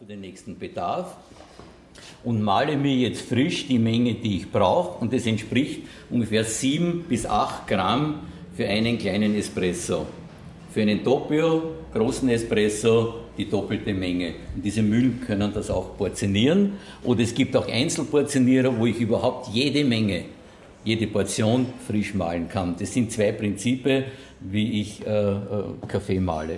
für den nächsten Bedarf und male mir jetzt frisch die Menge, die ich brauche, und das entspricht ungefähr 7 bis 8 Gramm für einen kleinen Espresso. Für einen Doppio, großen Espresso, die doppelte Menge. Und diese Mühlen können das auch portionieren. Oder es gibt auch Einzelportionierer, wo ich überhaupt jede Menge, jede Portion frisch mahlen kann. Das sind 2 Prinzipien, wie ich Kaffee mahle.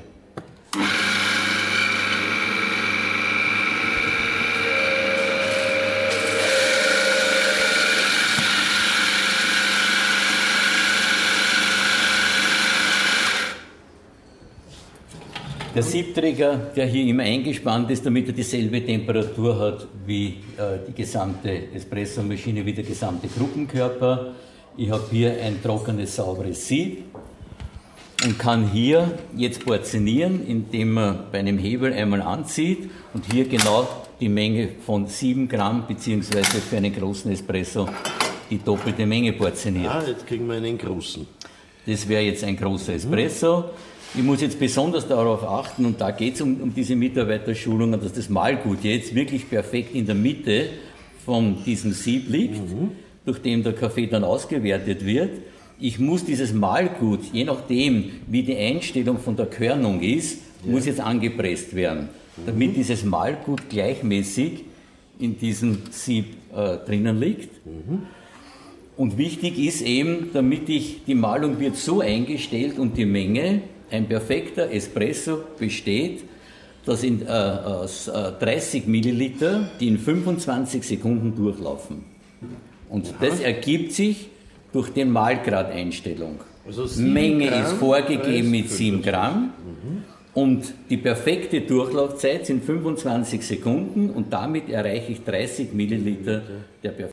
Der Siebträger, der hier immer eingespannt ist, damit er dieselbe Temperatur hat wie die gesamte Espressomaschine, wie der gesamte Gruppenkörper. Ich habe hier ein trockenes, sauberes Sieb und kann hier jetzt portionieren, indem man bei einem Hebel einmal anzieht und hier genau die Menge von 7 Gramm beziehungsweise für einen großen Espresso die doppelte Menge portioniert. Ah, jetzt kriegen wir einen großen. Das wäre jetzt ein großer Espresso. Ich muss jetzt besonders darauf achten, und da geht es um diese Mitarbeiterschulungen, dass das Mahlgut jetzt wirklich perfekt in der Mitte von diesem Sieb liegt, durch dem der Kaffee dann ausgewertet wird. Ich muss dieses Mahlgut, je nachdem wie die Einstellung von der Körnung ist, muss jetzt angepresst werden, damit dieses Mahlgut gleichmäßig in diesem Sieb drinnen liegt. Und wichtig ist eben, die Mahlung wird so eingestellt und die Menge, ein perfekter Espresso besteht, dass aus 30 Milliliter, die in 25 Sekunden durchlaufen. Und das ergibt sich durch die Mahlgradeinstellung. Also Menge ist vorgegeben mit 7 Gramm und die perfekte Durchlaufzeit sind 25 Sekunden und damit erreiche ich 30 Milliliter der perfekten